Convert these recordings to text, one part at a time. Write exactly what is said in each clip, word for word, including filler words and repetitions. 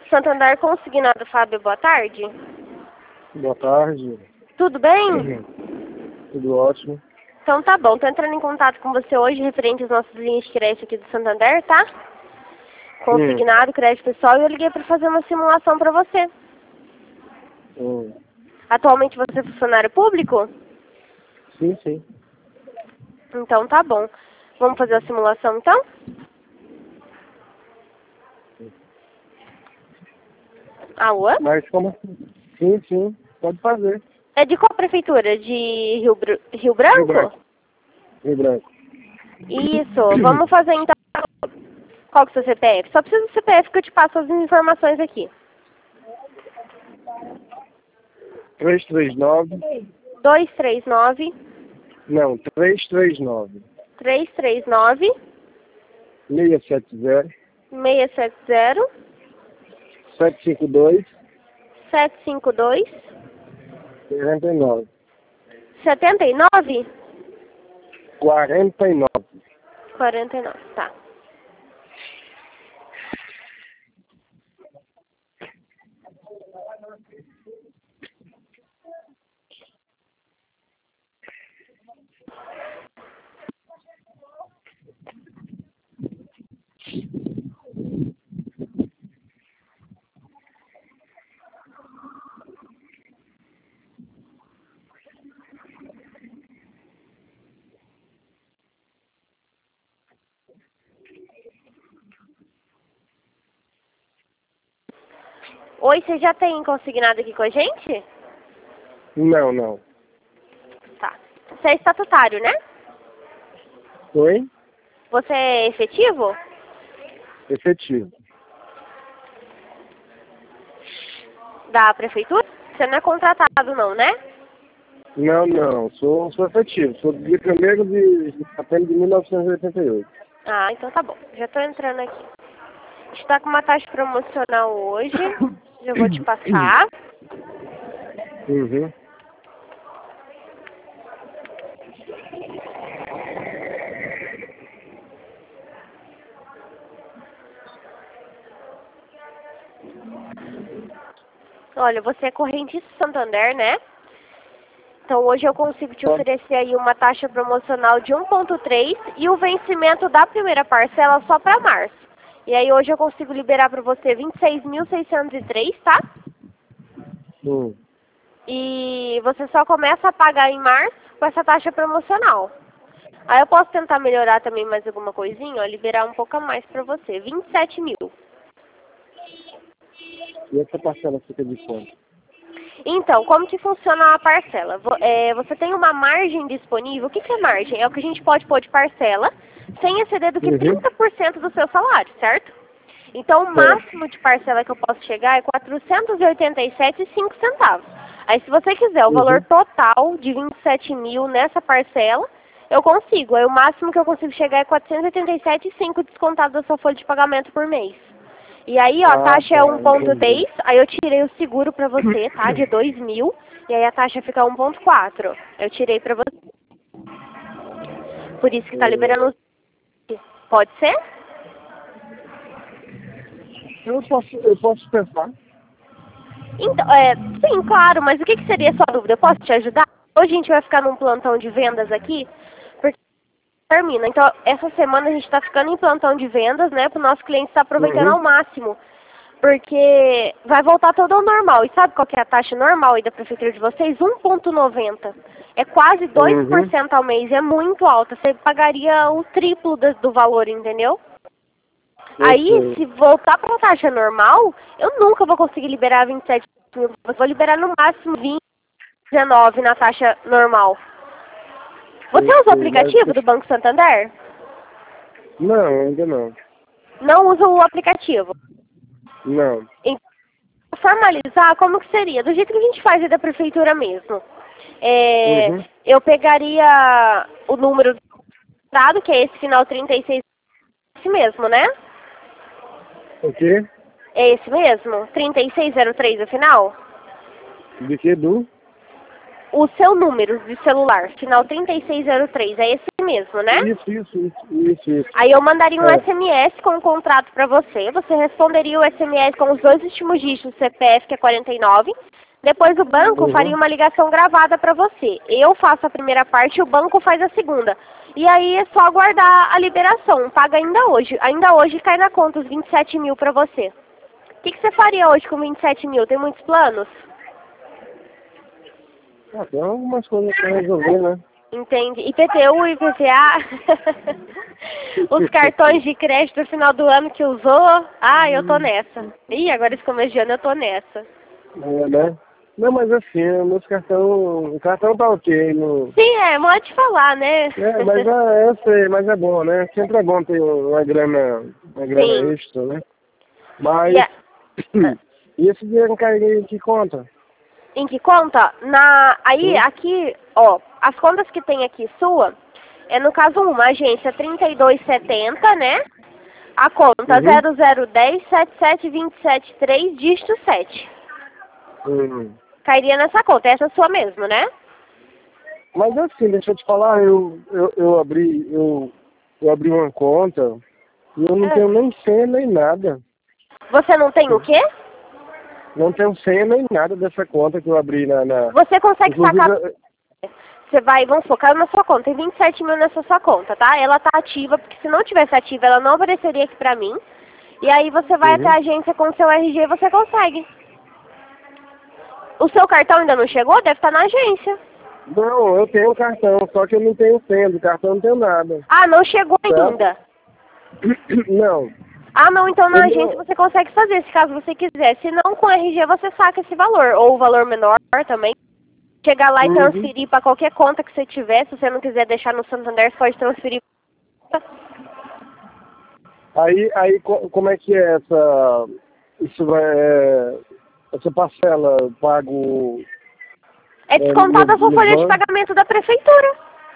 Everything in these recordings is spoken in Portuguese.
Santander Consignado, Fábio, boa tarde. Boa tarde. Tudo bem? Uhum. Tudo ótimo. Então tá bom, tô entrando em contato com você hoje referente às nossas linhas de crédito aqui do Santander, tá? Consignado, crédito pessoal, e eu liguei para fazer uma simulação para você. Hum. Atualmente você é funcionário público? Sim, sim. Então tá bom. Vamos fazer a simulação então? Alô? Mas como assim? Sim, sim. Pode fazer. É de qual prefeitura? De Rio, Br Rio Branco? Rio Branco. Rio Branco. Isso, vamos fazer então. Qual que é o seu C P F? Só precisa do C P F que eu te passo as informações aqui. três três nove. dois três nove. Não, três três nove. três três nove. seis sete zero. seis sete zero. sete cinco dois. sete cinco dois. quarenta e nove. setenta e nove? quarenta e nove. quarenta e nove, tá. Oi, você já tem consignado aqui com a gente? Não, não. Tá. Você é estatutário, né? Oi? Você é efetivo? Efetivo. Da prefeitura? Você não é contratado não, né? Não, não. Sou, sou efetivo. Sou do dia primeiro de setembro de mil novecentos e oitenta e oito. Ah, então tá bom. Já tô entrando aqui. A gente tá com uma taxa promocional hoje. Já vou te passar. Uhum. Olha, você é correntista Santander, né? Então hoje eu consigo te oferecer aí uma taxa promocional de um ponto três e o vencimento da primeira parcela só para março. E aí hoje eu consigo liberar para você vinte e seis mil seiscentos e três, tá? Hum. E você só começa a pagar em março com essa taxa promocional. Aí eu posso tentar melhorar também mais alguma coisinha, ó, liberar um pouco a mais para você, vinte e sete mil. E essa parcela fica de quanto? Então, como que funciona a parcela? Vo- é, você tem uma margem disponível. O que, que é margem? É o que a gente pode pôr de parcela sem exceder do que Uhum. trinta por cento do seu salário, certo? Então, o Certo. máximo de parcela que eu posso chegar é quatrocentos e oitenta e sete reais e cinco centavos. Aí, se você quiser o valor Uhum. total de vinte e sete mil nessa parcela, eu consigo. Aí, o máximo que eu consigo chegar é quatrocentos e oitenta e sete reais e cinco centavos descontado da sua folha de pagamento por mês. E aí, ó, a Ah, taxa é tá. um ponto Entendi. dez, aí eu tirei o seguro pra você, tá, de dois mil, e aí a taxa fica um ponto quatro. Eu tirei pra você. Por isso que tá liberando o... Pode ser? Eu posso, eu posso pensar. Então, é, sim, claro, mas o que, que seria a sua dúvida? Eu posso te ajudar? Hoje a gente vai ficar num plantão de vendas aqui, porque termina. Então, essa semana a gente está ficando em plantão de vendas, né, para o nosso cliente estar aproveitando Uhum. ao máximo. Porque vai voltar todo ao normal. E sabe qual que é a taxa normal aí da prefeitura de vocês? um ponto noventa. É quase dois por Uhum. cento ao mês, é muito alta. Você pagaria o triplo do, do valor, entendeu? Eu Aí, sei. se voltar para a taxa normal, eu nunca vou conseguir liberar vinte e sete mil. Eu vou liberar no máximo vinte, dezenove na taxa normal. Você Eu usa o sei, mas... aplicativo do Banco Santander? Não, ainda não. Não usa o aplicativo. Não. Então, formalizar, como que seria? Do jeito que a gente faz aí da prefeitura mesmo. É, Uhum. eu pegaria o número do estado, que é esse final trinta e seis, esse mesmo, né? O quê? É esse mesmo? trinta e seis zero três o final? De que, Du? o seu número de celular, final trinta e seis zero três, é esse mesmo, né? Isso, isso, isso, isso, isso. Aí eu mandaria um É. S M S com o contrato para você, você responderia o S M S com os dois últimos dígitos do C P F, que é quarenta e nove, depois o banco Uhum. faria uma ligação gravada para você. Eu faço a primeira parte e o banco faz a segunda. E aí é só aguardar a liberação, paga ainda hoje. Ainda hoje cai na conta os vinte e sete mil para você. O que, que você faria hoje com vinte e sete mil? Tem muitos planos? Ah, tem algumas coisas pra resolver, né? Entende? I P T U, I P V A, os cartões de crédito no final do ano que usou. Ah, eu tô nessa. Ih, agora esse começo de ano eu tô nessa. É, né? Não, mas assim, o meu cartão, o cartão tá ok. No... Sim, é, pode falar, né? É, mas é, eu sei, mas é bom, né? Sempre é bom ter uma grana, uma grana Sim. extra, né? Mas, E, a- e esse dinheiro cairia em que conta? em que conta? Na, aí, Sim. aqui, ó, as contas que tem aqui sua, é no caso uma, agência trinta e dois setenta, né? A conta Uhum. zero zero um zero sete sete dois sete três, dígito sete. Uhum. Cairia nessa conta, essa é sua mesmo, né? Mas assim, deixa eu te falar, eu, eu, eu abri, eu, eu abri uma conta e eu não É. tenho nem senha nem nada. Você não tem o quê? Não tenho senha nem nada dessa conta que eu abri na... na... Você consegue Inclusive, sacar... eu- Você vai, vamos focar na sua conta, tem vinte e sete mil nessa sua conta, tá? Ela tá ativa, porque se não tivesse ativa, ela não apareceria aqui pra mim. E aí você vai até Uhum. a agência com o seu R G e você consegue. O seu cartão ainda não chegou? Deve estar na agência. Não, eu tenho cartão, só que eu não tenho senha, do cartão não tenho nada. Ah, não chegou Tá? ainda. Não. Ah, não, então na Eu agência não- você consegue fazer, se caso você quiser. Se não, com o R G você saca esse valor, ou o valor menor também. Chegar lá e Uhum. transferir para qualquer conta que você tiver. Se você não quiser deixar no Santander, você pode transferir. Aí, aí co- como é que é essa... Isso vai... é, essa parcela, eu pago... É descontada a sua no folha de banco? pagamento da prefeitura.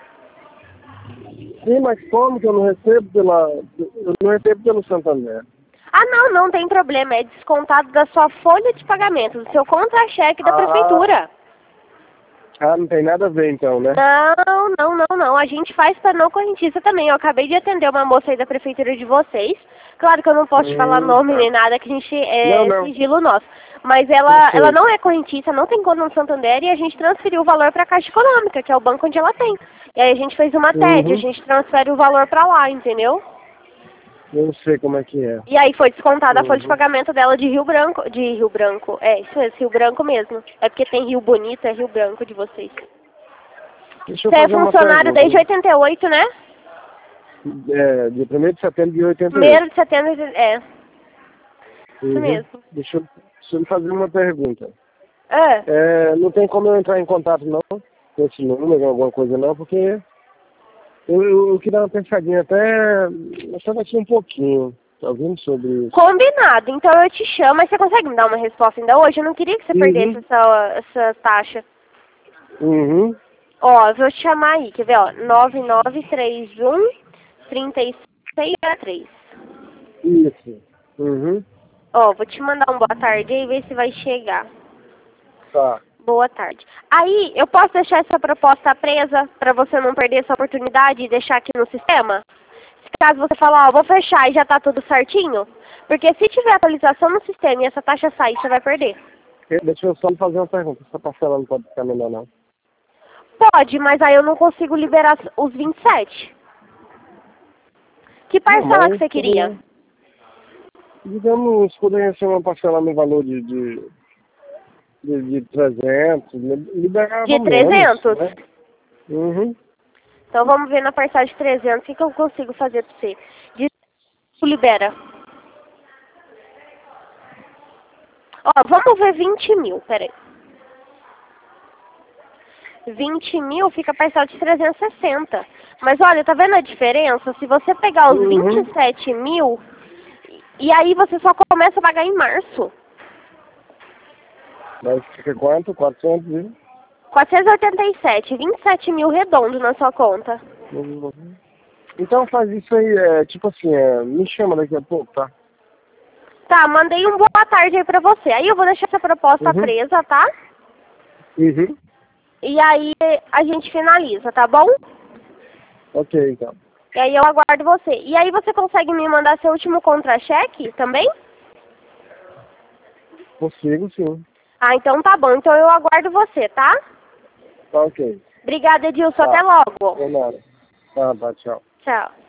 Sim, mas como que eu não recebo pela... Eu não recebo pelo Santander? Ah, não, não tem problema. É descontado da sua folha de pagamento, do seu contra-cheque da Ah. prefeitura. Ah, não tem nada a ver então, né? Não, não, não, não. A gente faz para não correntista também. Eu acabei de atender uma moça aí da prefeitura de vocês. Claro que eu não posso te falar Hum, nome tá. nem nada, que a gente é Não, não. sigilo nosso. Mas Eu ela, sei. ela não é correntista, não tem conta no Santander e a gente transferiu o valor para a Caixa Econômica, que é o banco onde ela tem. E aí a gente fez uma T E D, a Uhum. gente transfere o valor para lá, entendeu? Eu sei como é que é. E aí foi descontada a folha de Uhum. pagamento dela de Rio Branco. De Rio Branco, é isso mesmo, Rio Branco mesmo. É porque tem Rio Bonito, é Rio Branco de vocês. Deixa eu Você é fazer uma funcionário pergunta. desde oitenta e oito, né? É, dia primeiro de setembro de oitenta e oito. Primeiro de setembro, é. Isso Uhum. mesmo. Deixa eu, deixa eu lhe fazer uma pergunta. É. É, não tem como eu entrar em contato não com esse número, alguma coisa não, porque eu, eu, eu queria dar uma pensadinha até, até daqui um pouquinho, tá ouvindo sobre isso? Combinado. Então eu te chamo, mas você consegue me dar uma resposta ainda hoje? Eu não queria que você Uhum. perdesse essa, essa taxa. Uhum. Ó, eu vou te chamar aí, quer ver, ó? nove nove três um, três seis três. Isso. Uhum. Ó, vou te mandar um boa tarde aí e ver se vai chegar. Tá. Boa tarde. Aí, eu posso deixar essa proposta presa para você não perder essa oportunidade e deixar aqui no sistema? Se caso você falar, ó, vou fechar e já tá tudo certinho? Porque se tiver atualização no sistema e essa taxa sair, você vai perder. Deixa eu só lhe fazer uma pergunta. Essa parcela não pode ficar menor não? Pode, mas aí eu não consigo liberar os vinte e sete. Que parcela Não, que você queria? Digamos, poderia ser uma parcela no valor de, de, de, de trezentos, liberava De menos, trezentos? né? Uhum. Então vamos ver na parcela de trezentos. O que, que eu consigo fazer para você? De libera. Ó, vamos ver vinte mil, peraí. vinte mil fica parcela de trezentos e sessenta. Mas olha, tá vendo a diferença? Se você pegar os Uhum. vinte e sete mil, e aí você só começa a pagar em março. Mas fica quanto? quatrocentos e... quatrocentos e oitenta e sete, vinte e sete mil redondo na sua conta. Uhum. Então faz isso aí, é, tipo assim, é, me chama daqui a pouco, tá? Tá, mandei um boa tarde aí pra você. Aí eu vou deixar essa proposta Uhum. presa, tá? Uhum. E aí a gente finaliza, tá bom? Ok, então. E aí eu aguardo você. E aí você consegue me mandar seu último contra-cheque também? Consigo, sim. Ah, então tá bom. Então eu aguardo você, tá? Tá ok. Obrigada, Edilson. Tá. Até logo. De nada. Tá, tá, tchau. Tchau.